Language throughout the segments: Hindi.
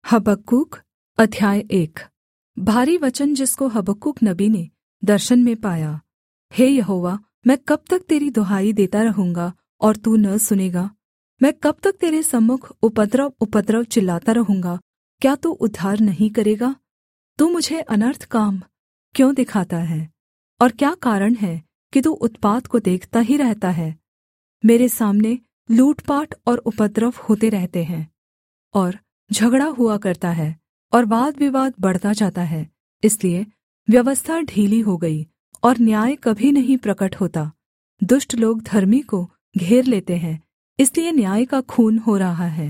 हबक्कूक अध्याय 1। भारी वचन जिसको हबक्कूक नबी ने दर्शन में पाया। हे यहोवा, मैं कब तक तेरी दुहाई देता रहूँगा और तू न सुनेगा? मैं कब तक तेरे सम्मुख उपद्रव उपद्रव चिल्लाता रहूँगा, क्या तू उद्धार नहीं करेगा? तू मुझे अनर्थ काम क्यों दिखाता है? और क्या कारण है कि तू उत्पात को देखता ही रहता है? मेरे सामने लूटपाट और उपद्रव होते रहते हैं, और झगड़ा हुआ करता है, और वाद विवाद बढ़ता जाता है। इसलिए व्यवस्था ढीली हो गई और न्याय कभी नहीं प्रकट होता। दुष्ट लोग धर्मी को घेर लेते हैं, इसलिए न्याय का खून हो रहा है।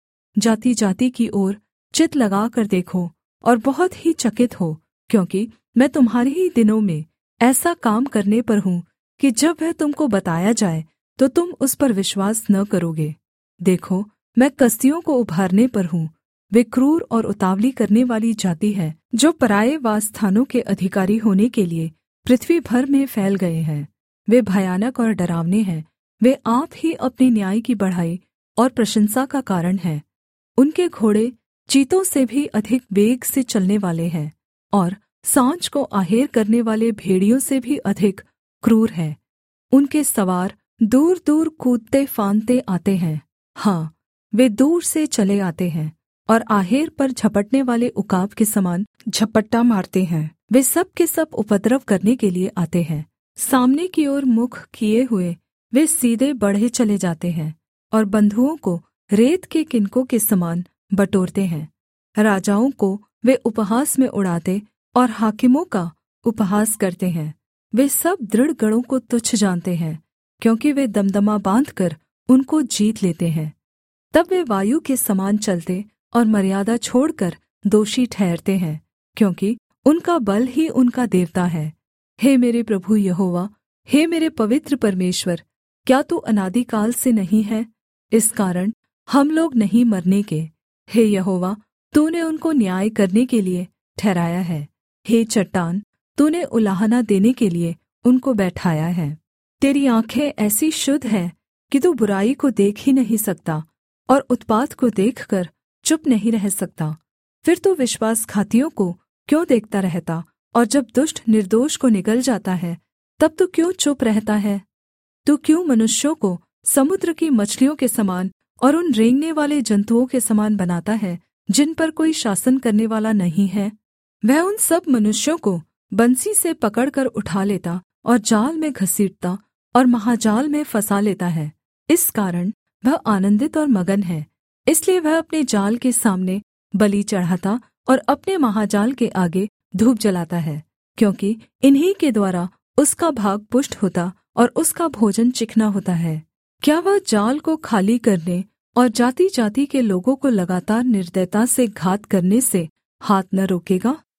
जाति जाति की ओर चित्त लगाकर देखो और बहुत ही चकित हो, क्योंकि मैं तुम्हारे ही दिनों में ऐसा काम करने पर हूँ कि जब वह तुमको बताया जाए तो तुम उस पर विश्वास न करोगे। देखो, मैं कसदियों को उभारने पर हूँ। वे क्रूर और उतावली करने वाली जाति है, जो पराए वासस्थानों के अधिकारी होने के लिए पृथ्वी भर में फैल गए हैं। वे भयानक और डरावने हैं। वे आप ही अपने न्याय की बढ़ाई और प्रशंसा का कारण हैं। उनके घोड़े चीतों से भी अधिक वेग से चलने वाले हैं, और सांझ को आहेर करने वाले भेड़ियों से भी अधिक क्रूर हैं। उनके सवार दूर दूर कूदते फांदते आते हैं। हाँ, वे दूर से चले आते हैं और आहेर पर झपटने वाले उकाब के समान झपट्टा मारते हैं। वे सब के सब उपद्रव करने के लिए आते हैं। सामने की ओर मुख किए हुए वे सीधे बढ़े चले जाते हैं, और बंधुओं को रेत के किनकों के समान बटोरते हैं। राजाओं को वे उपहास में उड़ाते और हाकिमों का उपहास करते हैं। वे सब दृढ़ गढ़ों को तुच्छ जानते हैं, क्योंकि वे दमदमा बाँधकर उनको जीत लेते हैं। तब वे वायु के समान चलते और मर्यादा छोड़कर दोषी ठहरते हैं, क्योंकि उनका बल ही उनका देवता है। हे मेरे प्रभु यहोवा, हे मेरे पवित्र परमेश्वर, क्या तू अनादिकाल से नहीं है? इस कारण हम लोग नहीं मरने के। हे यहोवा, तूने उनको न्याय करने के लिए ठहराया है। हे चट्टान, तूने उलाहना देने के लिए उनको बैठाया है। तेरी आँखें ऐसी शुद्ध हैं कि तू बुराई को देख ही नहीं सकता, और उत्पात को देखकर चुप नहीं रह सकता। फिर तू विश्वासघातियों को क्यों देखता रहता, और जब दुष्ट निर्दोष को निगल जाता है तब तू क्यों चुप रहता है? तू क्यों मनुष्यों को समुद्र की मछलियों के समान और उन रेंगने वाले जन्तुओं के समान बनाता है, जिन पर कोई शासन करने वाला नहीं है? वह उन सब मनुष्यों को बंसी से पकड़कर उठा लेता और जाल में घसीटता और महाजाल में फंसा लेता है। इस कारण वह आनन्दित और मगन है। इसलिए वह अपने जाल के सामने बलि चढ़ाता और अपने महाजाल के आगे धूप जलाता है, क्योंकि इन्हीं के द्वारा उसका भाग पुष्ट होता और उसका भोजन चिकना होता है। क्या वह जाल को खाली करने और जाति जाति के लोगों को लगातार निर्दयता से घात करने से हाथ न रोकेगा?